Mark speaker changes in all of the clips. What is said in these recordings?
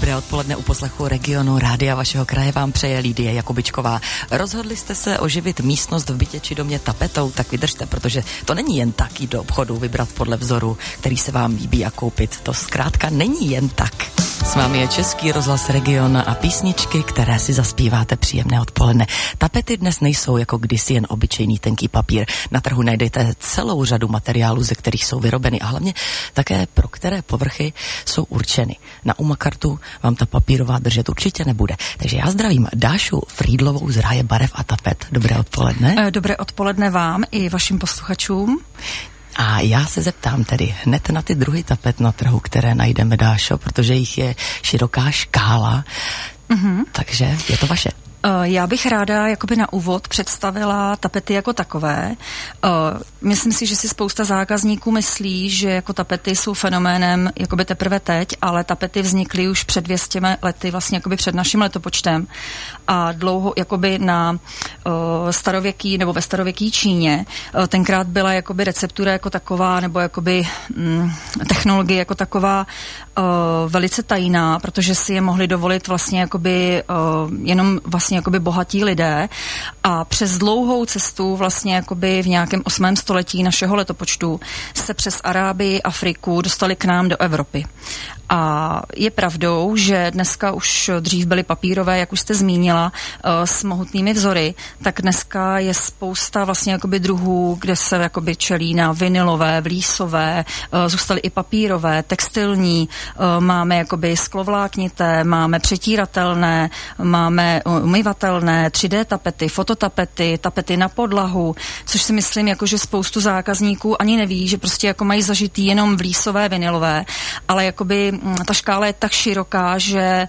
Speaker 1: Dobré odpoledne u poslechu Regionu Rádia vašeho kraje vám přeje Lídie Jakubičková. Rozhodli jste se oživit místnost v bytě či domě tapetou, tak vydržte, protože to není jen tak jít do obchodu, vybrat podle vzoru, který se vám líbí a koupit. To zkrátka není jen tak. S vámi je Český rozhlas Region a písničky, které si zaspíváte. Příjemné odpoledne. Tapety dnes nejsou jako kdysi jen obyčejný tenký papír. Na trhu najdete celou řadu materiálů, ze kterých jsou vyrobeny a hlavně také pro které povrchy jsou určeny. Na Umakartu vám ta papírová držet určitě nebude. Takže já zdravím Dášu Frýdlovou z Ráje barev a tapet. Dobré odpoledne.
Speaker 2: Dobré odpoledne vám i vašim posluchačům.
Speaker 1: A já se zeptám tedy hned na ty druhy tapet na trhu, které najdeme, Dášo, protože jich je široká škála. Takže je to vaše.
Speaker 2: Já bych ráda jakoby na úvod představila tapety jako takové. Myslím si, že si spousta zákazníků myslí, že jako tapety jsou fenoménem jakoby teprve teď, ale tapety vznikly už před 200 lety, vlastně jakoby před naším letopočtem. A dlouho jakoby na starověký nebo ve starověký Číně tenkrát byla jakoby receptura jako taková nebo jakoby technologie jako taková velice tajná, protože si je mohli dovolit vlastně jakoby jenom vlastně jakoby bohatí lidé a přes dlouhou cestu vlastně jakoby v nějakém 8. století našeho letopočtu se přes Arábii, Afriku dostali k nám do Evropy. A je pravdou, že dneska už dřív byly papírové, jak už jste zmínila, s mohutnými vzory, tak dneska je spousta vlastně jakoby druhů, kde se jakoby čelí na vinylové, vlísové, zůstaly i papírové, textilní, máme jakoby sklovláknité, máme přetíratelné, máme umyvatelné, 3D tapety, fototapety, tapety na podlahu, což si myslím, jako že spoustu zákazníků ani neví, že prostě jako mají zažitý jenom vlísové, vinylové, ale jakoby ta škála je tak široká, že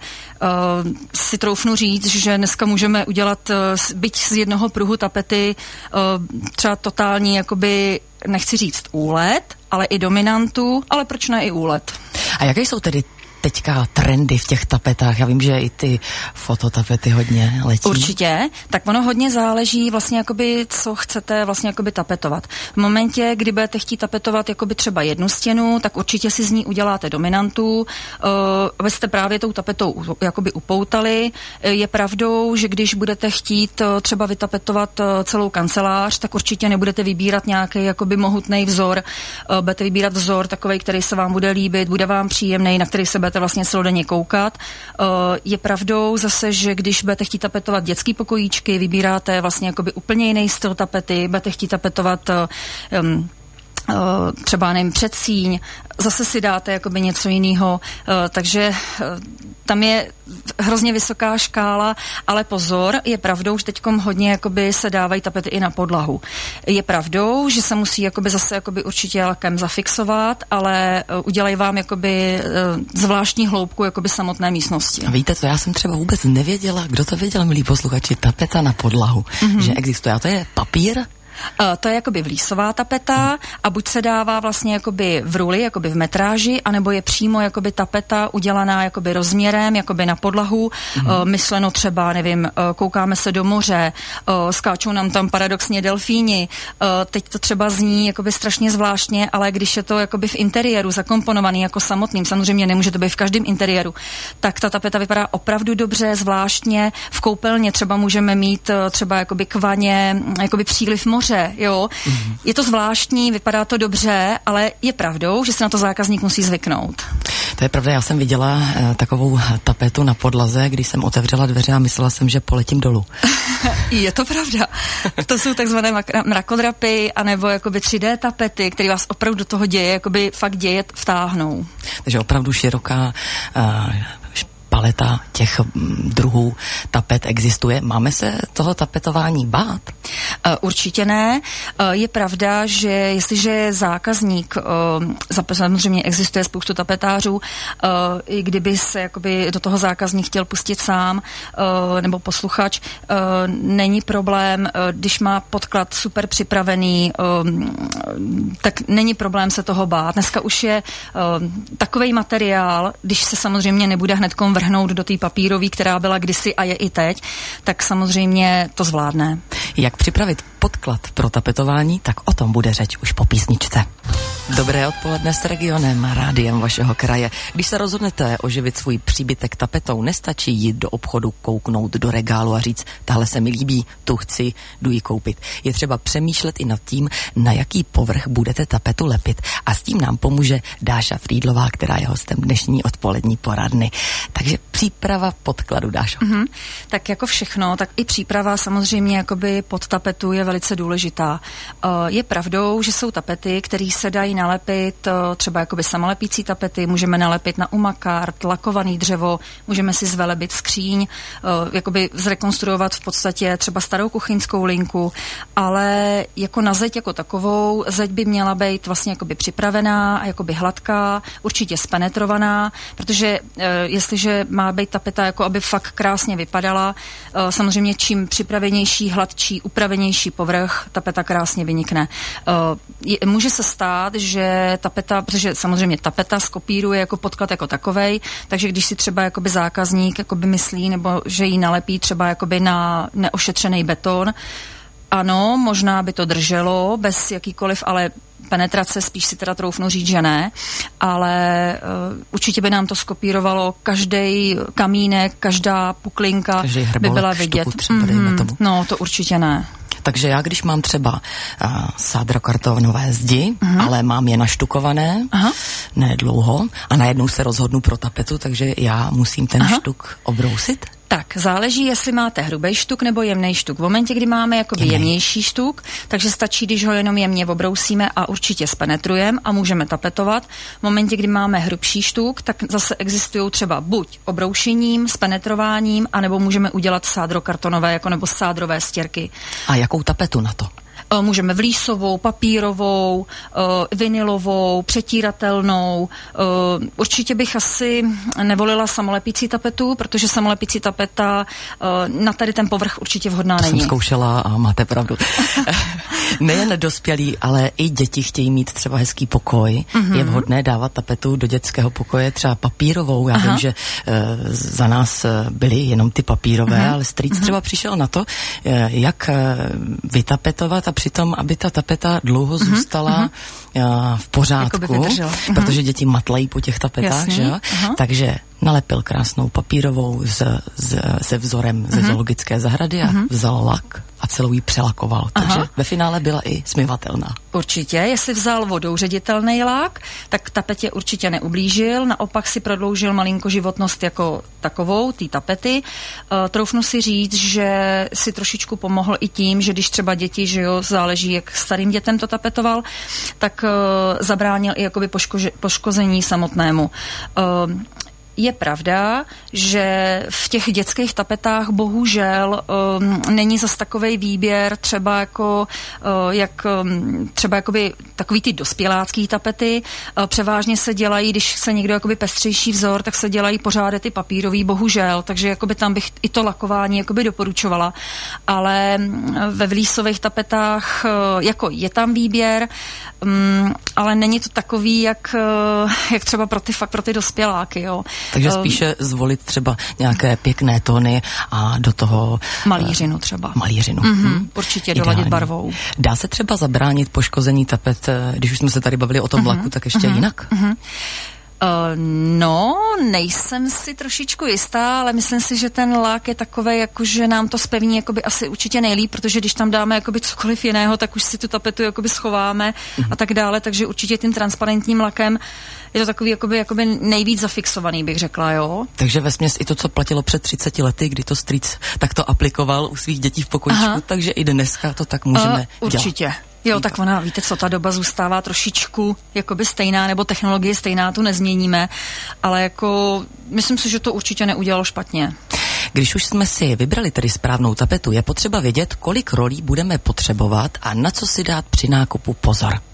Speaker 2: si troufnu říct, že dneska můžeme udělat byť z jednoho pruhu tapety třeba totální, jakoby, nechci říct úlet, ale i dominantu, ale proč ne i úlet.
Speaker 1: A jaké jsou tedy teďka trendy v těch tapetách? Já vím, že i ty fototapety hodně letí.
Speaker 2: Určitě, tak ono hodně záleží vlastně jakoby, co chcete vlastně jakoby tapetovat. V momentě, kdy budete chtít tapetovat jakoby třeba jednu stěnu, tak určitě si z ní uděláte dominantu, abyste právě tou tapetou jakoby upoutali. Je pravdou, že když budete chtít třeba vytapetovat celou kancelář, tak určitě nebudete vybírat nějaký jakoby mohutný vzor, budete vybírat vzor takovej, který se vám bude líbit, bude vám příjemný, na který se budete vlastně celodenně koukat. Je pravdou zase, že když budete chtít tapetovat dětský pokojíčky, vybíráte vlastně jakoby úplně jiný styl tapety, budete chtít tapetovat třeba nevím, předsíň, zase si dáte jakoby něco jiného, takže tam je hrozně vysoká škála, ale pozor, je pravdou, že teďkom hodně jakoby se dávají tapety i na podlahu. Je pravdou, že se musí jakoby zase jakoby určitě lakem zafixovat, ale udělají vám jakoby zvláštní hloubku jakoby samotné místnosti.
Speaker 1: A víte co, já jsem třeba vůbec nevěděla, kdo to věděl, milí posluchači, tapeta na podlahu, že existuje. A to je papír?
Speaker 2: To je jakoby vlísová tapeta a buď se dává vlastně jakoby v ruli, jakoby v metráži, anebo je přímo jakoby tapeta udělaná jakoby rozměrem, jakoby na podlahu, myšleno třeba, nevím, koukáme se do moře, skáčou nám tam paradoxně delfíni, teď to třeba zní jakoby strašně zvláštně, ale když je to jakoby v interiéru zakomponovaný jako samotným, samozřejmě nemůže to být v každém interiéru, tak ta tapeta vypadá opravdu dobře, zvláštně. V koupelně třeba můžeme mít třeba jakoby k vaně, jakoby příliv moře, jo. Je to zvláštní, vypadá to dobře, ale je pravdou, že se na to zákazník musí zvyknout.
Speaker 1: To je pravda, já jsem viděla takovou tapetu na podlaze, když jsem otevřela dveře a myslela jsem, že poletím dolů.
Speaker 2: Je to pravda. To jsou takzvané mrakodrapy, anebo jakoby 3D tapety, které vás opravdu do toho děje, jakoby fakt děje vtáhnou.
Speaker 1: Takže opravdu široká paleta těch druhů tapet existuje. Máme se toho tapetování bát?
Speaker 2: Určitě ne. Je pravda, že jestliže zákazník, samozřejmě existuje spoustu tapetářů, i kdyby se jakoby do toho zákazník chtěl pustit sám, nebo posluchač, není problém, když má podklad super připravený, tak není problém se toho bát. Dneska už je takovej materiál, když se samozřejmě nebude hnedkom vrhnout do té papírové, která byla kdysi a je i teď, tak samozřejmě to zvládne.
Speaker 1: Jak připravit připravit podklad pro tapetování, tak o tom bude řeč už po písničce. Dobré odpoledne s Regionem, rádiem vašeho kraje. Když se rozhodnete oživit svůj příbytek tapetou, nestačí jít do obchodu, kouknout do regálu a říct, tahle se mi líbí, tu chci, jdu ji koupit. Je třeba přemýšlet i nad tím, na jaký povrch budete tapetu lepit. A s tím nám pomůže Dáša Frýdlová, která je hostem dnešní odpolední poradny. Takže příprava podkladu, Dášo.
Speaker 2: Tak jako všechno, tak i příprava samozřejmě jakoby pod tapetu je velice důležitá. Je pravdou, že jsou tapety, které se dají nalepit, třeba jakoby samolepící tapety, můžeme nalepit na umakart, lakovaný dřevo, můžeme si zvelebit skříň, jakoby zrekonstruovat v podstatě třeba starou kuchyňskou linku, ale jako na zeď jako takovou, zeď by měla být vlastně jakoby připravená a jakoby hladká, určitě spenetrovaná, protože jestliže má být tapeta jako aby fakt krásně vypadala, samozřejmě čím připravenější, hladčí, upravenější povrch, tapeta krásně vynikne. Může se stát, že tapeta, protože samozřejmě tapeta skopíruje jako podklad jako takovej, takže když si třeba jakoby zákazník jakoby myslí, nebo že ji nalepí třeba jakoby na neošetřený beton, ano, možná by to drželo bez jakýkoliv, ale penetrace spíš si teda troufnu říct, že ne, ale určitě by nám to skopírovalo každý kamínek, každá puklinka by byla vidět. No, to určitě ne.
Speaker 1: Takže já, když mám třeba sádrokartonové zdi, ale mám je naštukované, ne dlouho, a najednou se rozhodnu pro tapetu, takže já musím ten štuk obrousit?
Speaker 2: Tak, záleží, jestli máte hrubý štuk nebo jemný štuk. V momentě, kdy máme jakoby jemnější štuk, takže stačí, když ho jenom jemně obrousíme a určitě spenetrujeme a můžeme tapetovat. V momentě, kdy máme hrubší štuk, tak zase existují třeba buď obroušením, spenetrováním, anebo můžeme udělat sádrokartonové jako nebo sádrové stěrky.
Speaker 1: A jakou tapetu na to?
Speaker 2: Můžeme vlísovou, papírovou, vinilovou, přetíratelnou. Určitě bych asi nevolila samolepící tapetu, protože samolepící tapeta na tady ten povrch určitě vhodná není.
Speaker 1: Jsem zkoušela a máte pravdu. Nejen dospělí, ale i děti chtějí mít třeba hezký pokoj. Je vhodné dávat tapetu do dětského pokoje třeba papírovou. Já vím, že za nás byly jenom ty papírové, ale strýc třeba přišel na to, jak vytapetovat a přitom, aby ta tapeta dlouho zůstala v pořádku, protože děti matlají po těch tapetách, že? Takže nalepil krásnou papírovou se vzorem ze zoologické zahrady a vzal lak a celou ji přelakoval. Takže ve finále byla i smyvatelná.
Speaker 2: Určitě, jestli vzal vodou ředitelný lak, tak tapetě určitě neublížil, naopak si prodloužil malinko životnost jako takovou, té tapety. Troufnu si říct, že si trošičku pomohl i tím, že když třeba děti, že jo, záleží, jak starým dětem to tapetoval, tak zabránil i jakoby poškození samotnému. Je pravda, že v těch dětských tapetách bohužel není zas takovej výběr třeba jako třeba jakoby takový ty dospělácký tapety. Převážně se dělají, když se někdo jakoby pestřejší vzor, tak se dělají pořád ty papírový, bohužel, takže jakoby tam bych i to lakování jakoby doporučovala. Ale ve vlísových tapetách jako je tam výběr, ale není to takový, jak třeba pro ty dospěláky, jo.
Speaker 1: Takže spíše zvolit třeba nějaké pěkné tóny a do toho...
Speaker 2: Malířinu třeba.
Speaker 1: Malířinu.
Speaker 2: Určitě doladit barvou.
Speaker 1: Dá se třeba zabránit poškození tapet, když už jsme se tady bavili o tom laku, tak ještě jinak?
Speaker 2: No, nejsem si trošičku jistá, ale myslím si, že ten lak je takovej, jakože nám to zpevní jakoby asi určitě nejlíp, protože když tam dáme jakoby cokoliv jiného, tak už si tu tapetu jakoby schováme a tak dále, takže určitě tím transparentním lakem je to takový jakoby nejvíc zafixovaný, bych řekla, jo.
Speaker 1: Takže vesměs i to, co platilo před 30 lety, kdy to strýc takto aplikoval u svých dětí v pokojíčku, takže i dneska to tak můžeme dělat.
Speaker 2: Určitě. Jo, tak ona, víte co, ta doba zůstává trošičku jakoby stejná, nebo technologie stejná, tu nezměníme, ale jako myslím si, že to určitě neudělalo špatně.
Speaker 1: Když už jsme si vybrali tedy správnou tapetu, je potřeba vědět, kolik rolí budeme potřebovat a na co si dát při nákupu pozor.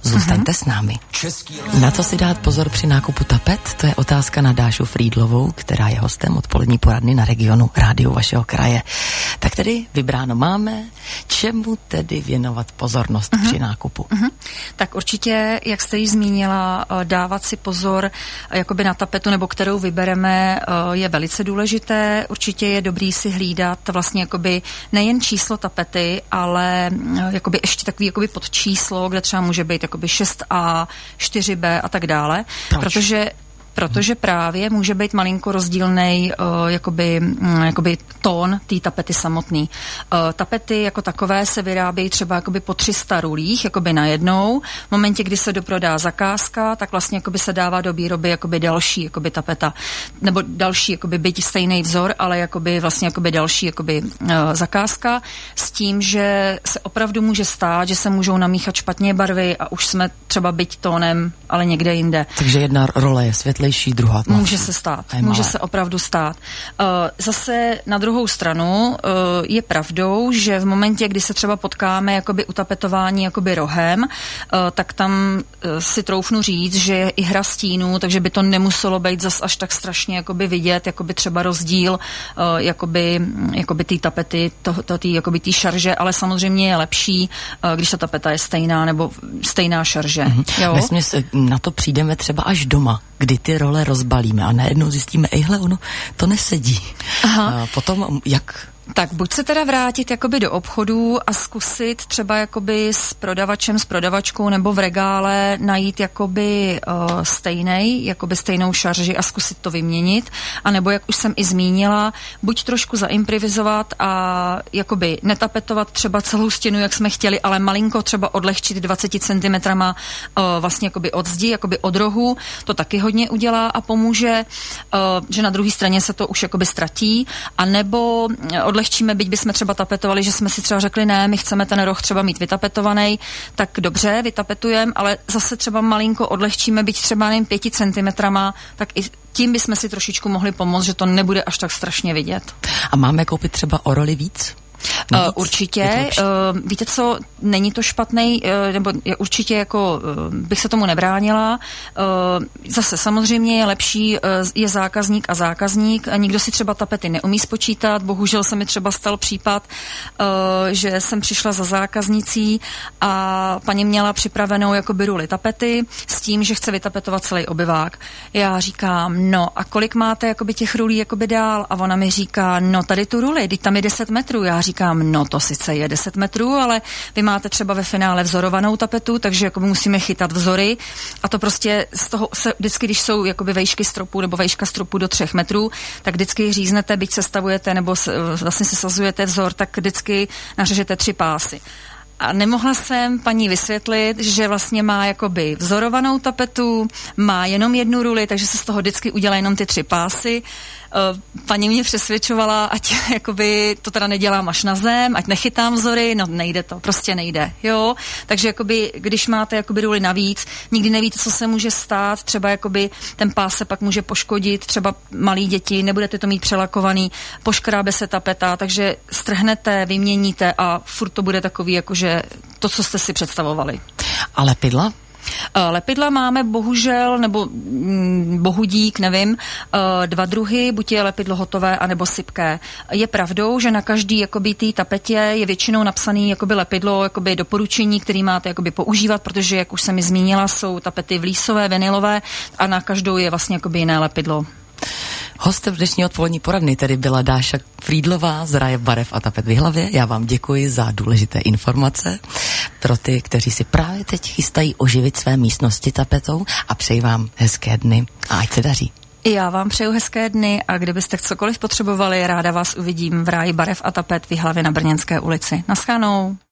Speaker 1: Zůstaňte s námi. Na co si dát pozor při nákupu tapet? To je otázka na Dášu Frýdlovou, která je hostem odpolední poradny na Regionu rádiu vašeho kraje. Tak tedy vybráno máme, čemu tedy věnovat pozornost při nákupu?
Speaker 2: Tak určitě, jak jste již zmínila, dávat si pozor jakoby na tapetu, nebo kterou vybereme, je velice důležité. Určitě je dobrý si hlídat vlastně jakoby nejen číslo tapety, ale jakoby ještě takový jakoby podčíslo, kde třeba může být jakoby 6A, 4B a tak dále. Protože právě může být malinko rozdílnej jakoby tón té tapety samotný. Tapety jako takové se vyrábějí třeba jakoby po 300 rulích, jakoby najednou. V momentě, kdy se doprodá zakázka, tak vlastně jakoby se dává do výroby jakoby další jakoby tapeta, nebo další jakoby byť stejný vzor, ale jakoby vlastně jakoby další jakoby zakázka, s tím, že se opravdu může stát, že se můžou namíchat špatně barvy a už jsme třeba byť tónem, ale někde jinde.
Speaker 1: Takže jedna role je světlejší, druhá tmavší.
Speaker 2: Může se stát. Může se opravdu stát. Zase na druhou stranu je pravdou, že v momentě, kdy se třeba potkáme jakoby u tapetování jakoby rohem, tak tam si troufnu říct, že je i hra stínů, takže by to nemuselo být zas až tak strašně jakoby vidět, jakoby třeba rozdíl jakoby té tapety, jakoby té šarže, ale samozřejmě je lepší, když ta tapeta je stejná nebo stejná šarže. Jo?
Speaker 1: Vesměs na to přijdeme třeba až doma, kdy ty role rozbalíme a najednou zjistíme, ono to nesedí. Aha. Potom jak?
Speaker 2: Tak buď se teda vrátit jakoby do obchodu a zkusit třeba jakoby s prodavačem, s prodavačkou nebo v regále najít jakoby stejnou šarži a zkusit to vyměnit. A nebo, jak už jsem i zmínila, buď trošku zaimprovizovat a jakoby netapetovat třeba celou stěnu, jak jsme chtěli, ale malinko třeba odlehčit 20 cm vlastně jakoby od zdi, jakoby od rohu. To taky hodně udělá a pomůže, že na druhé straně se to už jakoby ztratí. A nebo odlehčíme, byť bychom třeba tapetovali, že jsme si třeba řekli, ne, my chceme ten roh třeba mít vytapetovaný, tak dobře, vytapetujeme, ale zase třeba malinko odlehčíme, byť třeba nevím 5 cm, tak i tím bychom si trošičku mohli pomoct, že to nebude až tak strašně vidět.
Speaker 1: A máme koupit třeba o roli víc?
Speaker 2: Určitě. Víte co, není to špatný, nebo určitě jako bych se tomu nebránila. Zase samozřejmě je lepší, je zákazník a zákazník. Nikdo si třeba tapety neumí spočítat. Bohužel se mi třeba stal případ, že jsem přišla za zákaznicí a paní měla připravenou jakoby ruli tapety s tím, že chce vytapetovat celý obyvák. Já říkám, no a kolik máte jakoby těch rulí jakoby dál? A ona mi říká, no tady tu ruli, teď tam je 10 metrů. Já říkám, no to sice je 10 metrů, ale vy máte třeba ve finále vzorovanou tapetu, takže jako musíme chytat vzory a to prostě z toho se vždycky, když jsou jakoby vejšky stropu nebo vejška stropu do 3 metrů, tak vždycky říznete, byť sestavujete nebo vlastně sesazujete vzor, tak vždycky nařežete 3 pásy. A nemohla jsem paní vysvětlit, že vlastně má jakoby vzorovanou tapetu, má jenom jednu ruli, takže se z toho vždycky udělá jenom ty 3 pásy. Paní mě přesvědčovala, ať jakoby to teda nedělám až na zem, ať nechytám vzory, no nejde to, prostě nejde, jo. Takže jakoby, když máte jakoby ruli navíc, nikdy nevíte, co se může stát, třeba jakoby ten pás se pak může poškodit, třeba malí děti, nebudete to mít přelakovaný, poškrábe se tapeta, takže strhnete, vyměníte a furt to bude takový, jakože to, co jste si představovali.
Speaker 1: A lepidla?
Speaker 2: Lepidla máme bohužel, nebo bohudík, nevím, 2 druhy, buď je lepidlo hotové, anebo sypké. Je pravdou, že na každý jakoby té tapetě je většinou napsaný jakoby lepidlo, jakoby doporučení, který máte jakoby používat, protože, jak už jsem mi zmínila, jsou tapety vlísové, vinylové a na každou je vlastně jakoby jiné lepidlo.
Speaker 1: Hostem dnešní odpolední poradny tedy byla Dáša Frýdlová z Ráje barev a tapet v Jihlavě. Já vám děkuji za důležité informace pro ty, kteří si právě teď chystají oživit své místnosti tapetou a přeji vám hezké dny a ať se daří.
Speaker 2: Já vám přeju hezké dny a kdybyste cokoliv potřebovali, ráda vás uvidím v Ráji barev a tapet v Jihlavě na Brněnské ulici. Naschledanou.